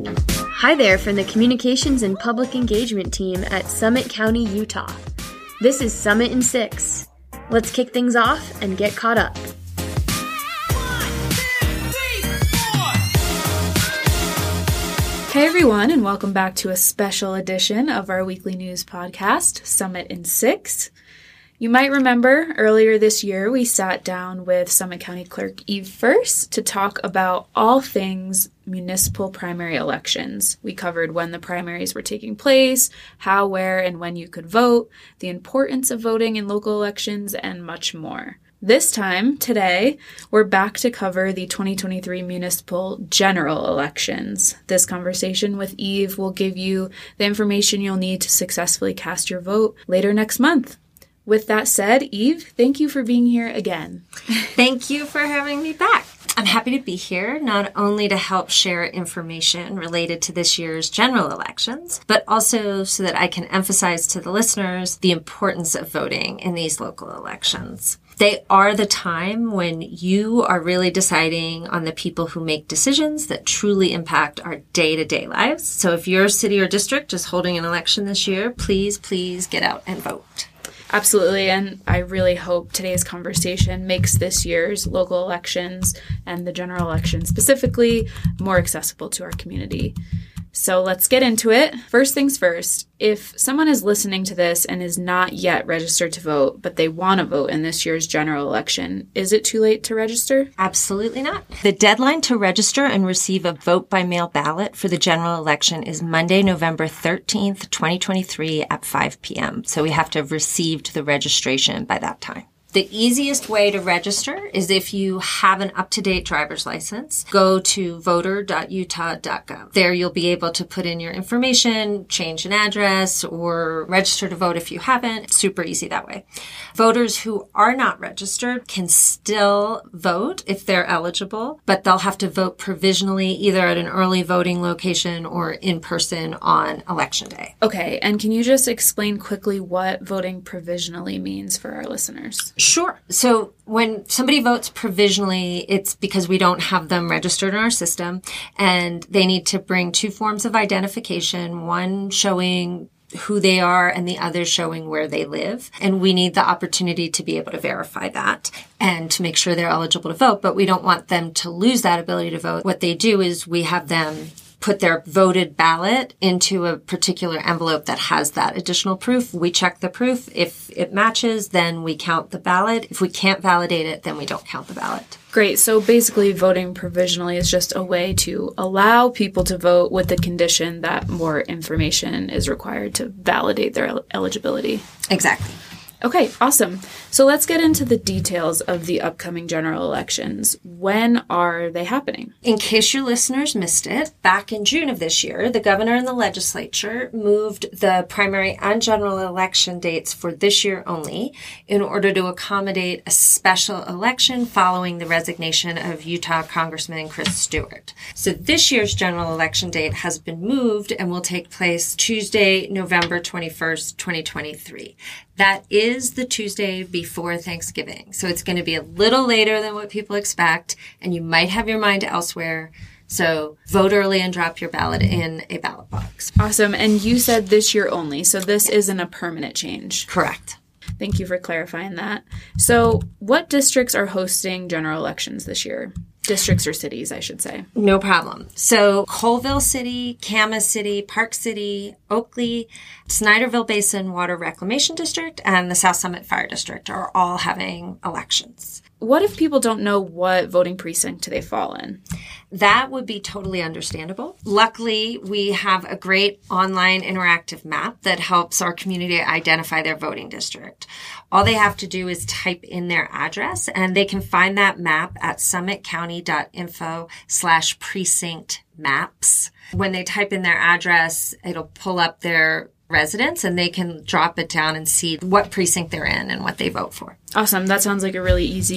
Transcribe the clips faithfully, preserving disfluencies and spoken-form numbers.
Hi there from the Communications and Public Engagement team at Summit County, Utah. This is Summit in Six. Let's kick things off and get caught up. Hey everyone, and welcome back to a special edition of our weekly news podcast, Summit in Six. You might remember earlier this year we sat down with Summit County Clerk Eve First to talk about all things municipal primary elections. We covered when the primaries were taking place, how, where, and when you could vote, the importance of voting in local elections, and much more. This time, today, we're back to cover the twenty twenty-three municipal general elections. This conversation with Eve will give you the information you'll need to successfully cast your vote later next month. With that said, Eve, thank you for being here again. Thank you for having me back. I'm happy to be here, not only to help share information related to this year's general elections, but also so that I can emphasize to the listeners the importance of voting in these local elections. They are the time when you are really deciding on the people who make decisions that truly impact our day-to-day lives. So if your city or district is holding an election this year, please, please get out and vote. Absolutely, and I really hope today's conversation makes this year's local elections and the general election specifically more accessible to our community. So let's get into it. First things first, if someone is listening to this and is not yet registered to vote, but they want to vote in this year's general election, is it too late to register? Absolutely not. The deadline to register and receive a vote-by-mail ballot for the general election is Monday, November thirteenth, twenty twenty-three at five p.m. So we have to have received the registration by that time. The easiest way to register is if you have an up-to-date driver's license, go to voter dot utah dot gov. There you'll be able to put in your information, change an address, or register to vote if you haven't. It's super easy that way. Voters who are not registered can still vote if they're eligible, but they'll have to vote provisionally either at an early voting location or in person on election day. Okay, and can you just explain quickly what voting provisionally means for our listeners? Sure. So when somebody votes provisionally, it's because we don't have them registered in our system, and they need to bring two forms of identification, one showing who they are and the other showing where they live. And we need the opportunity to be able to verify that and to make sure they're eligible to vote, but we don't want them to lose that ability to vote. What they do is we have them put their voted ballot into a particular envelope that has that additional proof. We check the proof. If it matches, then we count the ballot. If we can't validate it, then we don't count the ballot. Great. So basically voting provisionally is just a way to allow people to vote with the condition that more information is required to validate their el- eligibility. Exactly. Okay, awesome. So let's get into the details of the upcoming general elections. When are they happening? In case your listeners missed it, back in June of this year, the governor and the legislature moved the primary and general election dates for this year only in order to accommodate a special election following the resignation of Utah Congressman Chris Stewart. So this year's general election date has been moved and will take place Tuesday, November twenty-first, twenty twenty-three. That is the Tuesday before Thanksgiving. So it's going to be a little later than what people expect, and you might have your mind elsewhere. So vote early and drop your ballot in a ballot box. Awesome. And you said this year only, so this isn't a permanent change. Correct. Thank you for clarifying that. So what districts are hosting general elections this year? Districts or cities, I should say. No problem. So Colville City, Camas City, Park City, Oakley, Snyderville Basin Water Reclamation District, and the South Summit Fire District are all having elections. What if people don't know what voting precinct they fall in? That would be totally understandable. Luckily, we have a great online interactive map that helps our community identify their voting district. All they have to do is type in their address, and they can find that map at summitcounty.info slash precinct maps. When they type in their address, it'll pull up their residents, and they can drop it down and see what precinct they're in and what they vote for. Awesome. That sounds like a really easy to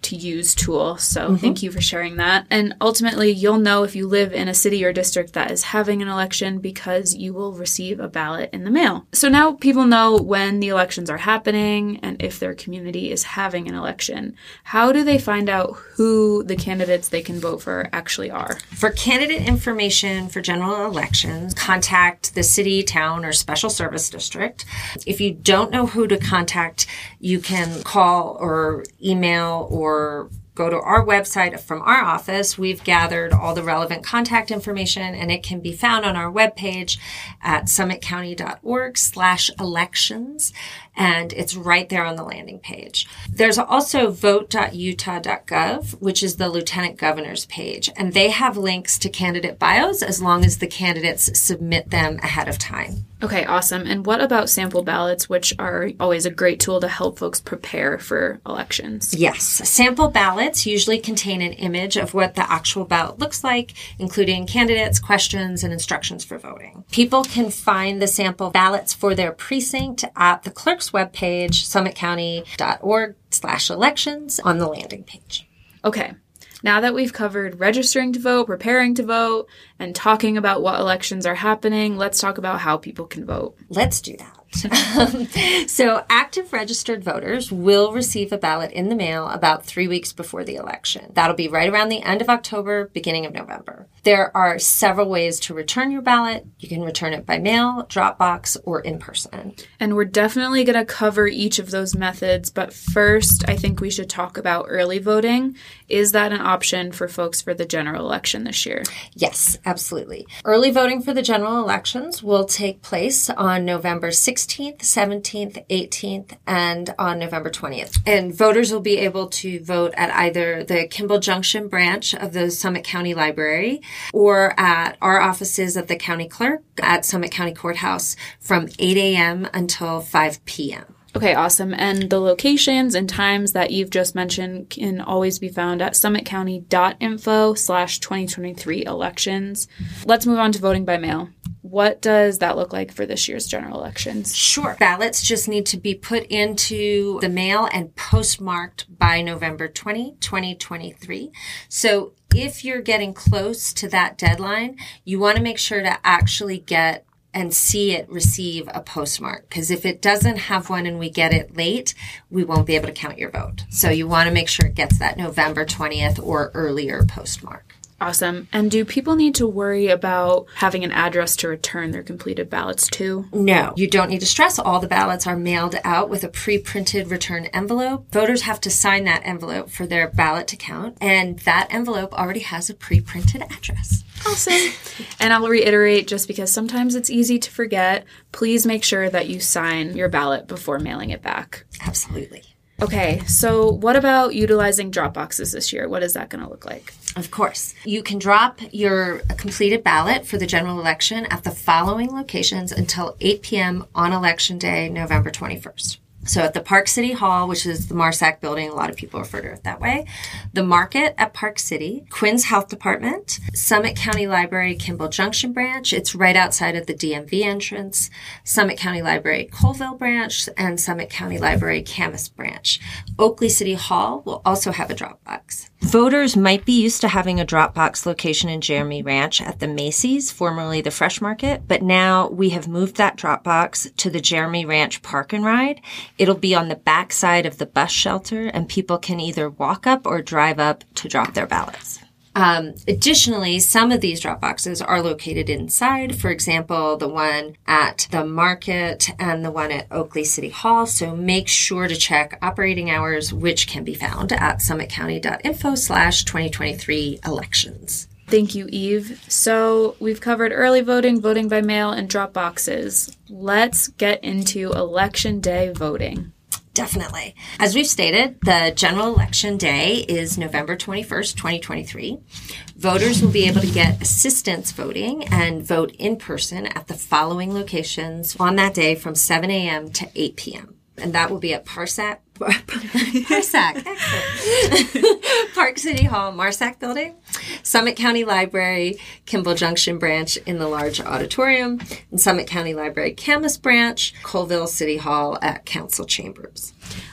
to use tool. So mm-hmm. thank you for sharing that. And ultimately, you'll know if you live in a city or district that is having an election because you will receive a ballot in the mail. So now people know when the elections are happening and if their community is having an election. How do they find out who the candidates they can vote for actually are? For candidate information for general elections, contact the city, town, or special service district. If you don't know who to contact, you can call or email or go to our website from our office. We've gathered all the relevant contact information, and it can be found on our webpage at summitcounty.org slash elections. And it's right there on the landing page. There's also vote dot utah dot gov, which is the lieutenant governor's page. And they have links to candidate bios as long as the candidates submit them ahead of time. Okay, awesome. And what about sample ballots, which are always a great tool to help folks prepare for elections? Yes. Sample ballots usually contain an image of what the actual ballot looks like, including candidates, questions, and instructions for voting. People can find the sample ballots for their precinct at the clerk's webpage, summitcounty.org slash elections on the landing page. Okay. Now that we've covered registering to vote, preparing to vote, and talking about what elections are happening, let's talk about how people can vote. Let's do that. Um, so active registered voters will receive a ballot in the mail about three weeks before the election. That'll be right around the end of October, beginning of November. There are several ways to return your ballot. You can return it by mail, Dropbox, or in person. And we're definitely going to cover each of those methods. But first, I think we should talk about early voting. Is that an option for folks for the general election this year? Yes, absolutely. Early voting for the general elections will take place on November sixteenth, seventeenth, eighteenth, and on November twentieth. And voters will be able to vote at either the Kimball Junction branch of the Summit County Library or at our offices of the county clerk at Summit County Courthouse from eight a.m. until five p.m. Okay, awesome. And the locations and times that you've just mentioned can always be found at summitcounty.info slash 2023 elections. Let's move on to voting by mail. What does that look like for this year's general elections? Sure. Ballots just need to be put into the mail and postmarked by November twentieth, twenty twenty-three. So if you're getting close to that deadline, you want to make sure to actually get and see it receive a postmark. Because if it doesn't have one and we get it late, we won't be able to count your vote. So you want to make sure it gets that November twentieth or earlier postmark. Awesome. And do people need to worry about having an address to return their completed ballots to? No, you don't need to stress. All the ballots are mailed out with a pre-printed return envelope. Voters have to sign that envelope for their ballot to count, and that envelope already has a pre-printed address. Awesome. And I'll reiterate, just because sometimes it's easy to forget, please make sure that you sign your ballot before mailing it back. Absolutely. Okay, so what about utilizing drop boxes this year? What is that going to look like? Of course. You can drop your completed ballot for the general election at the following locations until eight p.m. on Election Day, November twenty-first. So at the Park City Hall, which is the Marsac building, a lot of people refer to it that way, the Market at Park City, Quinn's Health Department, Summit County Library, Kimball Junction branch, it's right outside of the D M V entrance, Summit County Library, Colville branch, and Summit County Library, Camas branch. Oakley City Hall will also have a drop box. Voters might be used to having a Dropbox location in Jeremy Ranch at the Macy's, formerly the Fresh Market, but now we have moved that Dropbox to the Jeremy Ranch Park and Ride. It'll be on the back side of the bus shelter, and people can either walk up or drive up to drop their ballots. Um, additionally, some of these drop boxes are located inside. For example, the one at the Market and the one at Oakley City Hall. So make sure to check operating hours, which can be found at summitcounty.info slash 2023 elections. Thank you, Eve. So we've covered early voting, voting by mail, and drop boxes. Let's get into Election Day voting. Definitely. As we've stated, the general election day is November twenty-first, twenty twenty-three. Voters will be able to get assistance voting and vote in person at the following locations on that day from seven a.m. to eight p.m. And that will be at Parsac, Parsac, Park City Hall, Marsac Building, Summit County Library, Kimball Junction branch in the large auditorium, and Summit County Library, Camas branch, Colville City Hall at Council Chambers.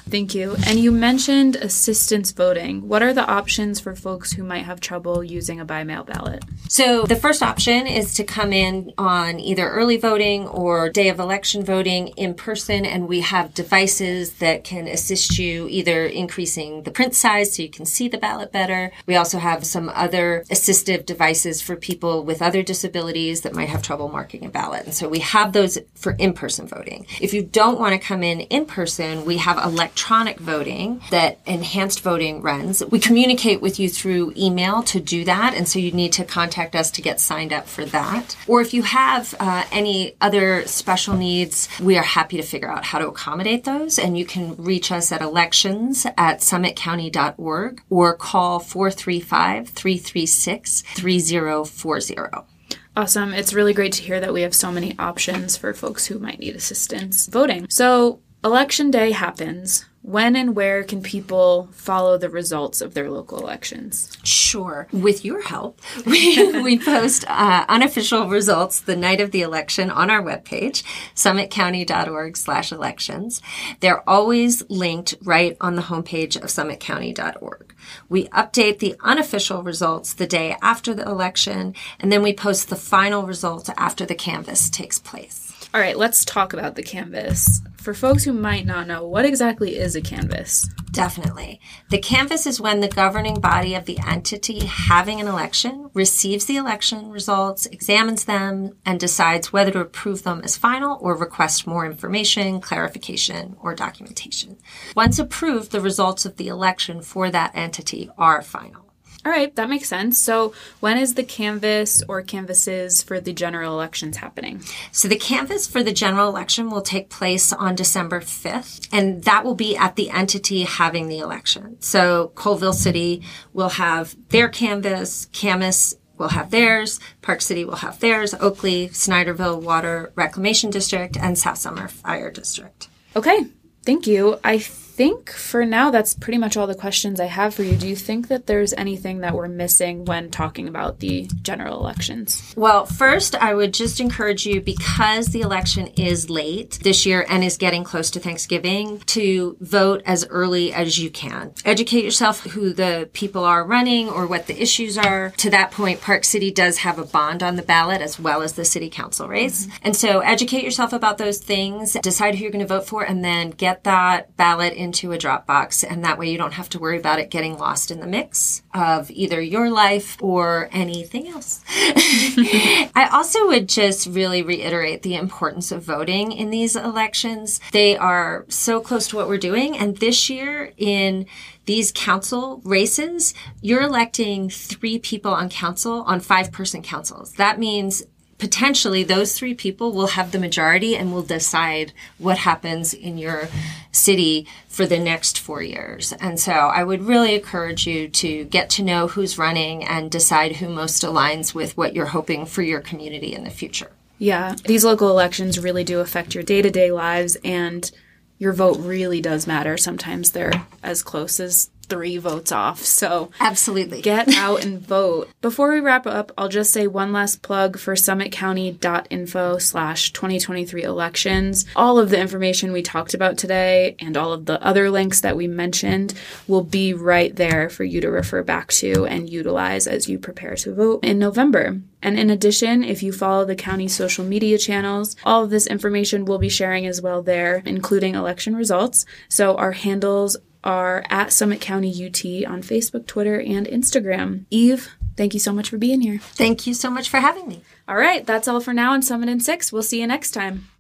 Thank you. And you mentioned assistance voting. What are the options for folks who might have trouble using a by-mail ballot? So the first option is to come in on either early voting or day of election voting in person, and we have devices that can assist you either increasing the print size so you can see the ballot better. We also have some other assistive devices for people with other disabilities that might have trouble marking a ballot. And so we have those for in-person voting. If you don't want to come in in person, we have electronic voting that Enhanced Voting runs. We communicate with you through email to do that, and so you need to contact us to get signed up for that. Or if you have uh, any other special needs, we are happy to figure out how to accommodate those, and you can reach us at elections at summit county dot org or call four three five, three three six, three zero four zero. Awesome. It's really great to hear that we have so many options for folks who might need assistance voting. So Election Day happens. When and where can people follow the results of their local elections? Sure. With your help, we, we post uh, unofficial results the night of the election on our webpage, summit county dot org slash elections. They're always linked right on the homepage of summit county dot org. We update the unofficial results the day after the election, and then we post the final results after the canvass takes place. All right, let's talk about the canvass. For folks who might not know, what exactly is a canvass? Definitely. The canvass is when the governing body of the entity having an election receives the election results, examines them, and decides whether to approve them as final or request more information, clarification, or documentation. Once approved, the results of the election for that entity are final. All right, that makes sense. So when is the canvass or canvasses for the general elections happening? So the canvass for the general election will take place on December fifth, and that will be at the entity having the election. So Colville City will have their canvass, Camas will have theirs, Park City will have theirs, Oakley, Snyderville Water Reclamation District, and South Summer Fire District. Okay, thank you. I think for now that's pretty much all the questions I have for you. Do you think that there's anything that we're missing when talking about the general elections? Well, first, I would just encourage you, because the election is late this year and is getting close to Thanksgiving, to vote as early as you can. Educate yourself who the people are running or what the issues are. To that point, Park City does have a bond on the ballot as well as the city council race. Mm-hmm. And so educate yourself about those things, decide who you're going to vote for, and then get that ballot in into a Dropbox, and that way you don't have to worry about it getting lost in the mix of either your life or anything else. I also would just really reiterate the importance of voting in these elections. They are so close to what we're doing, and this year in these council races, you're electing three people on council on five-person councils. That means potentially those three people will have the majority and will decide what happens in your city for the next four years. And so I would really encourage you to get to know who's running and decide who most aligns with what you're hoping for your community in the future. Yeah, these local elections really do affect your day-to-day lives, and your vote really does matter. Sometimes they're as close as three votes off. So absolutely get out and vote. Before we wrap up, I'll just say one last plug for summit county dot info slash twenty twenty-three elections. All of the information we talked about today and all of the other links that we mentioned will be right there for you to refer back to and utilize as you prepare to vote in November. And in addition, if you follow the county's social media channels, all of this information we'll be sharing as well there, including election results. So our handles are at Summit County U T on Facebook, Twitter, and Instagram. Eve, thank you so much for being here. Thank you so much for having me. All right, that's all for now on Summit in Six. We'll see you next time.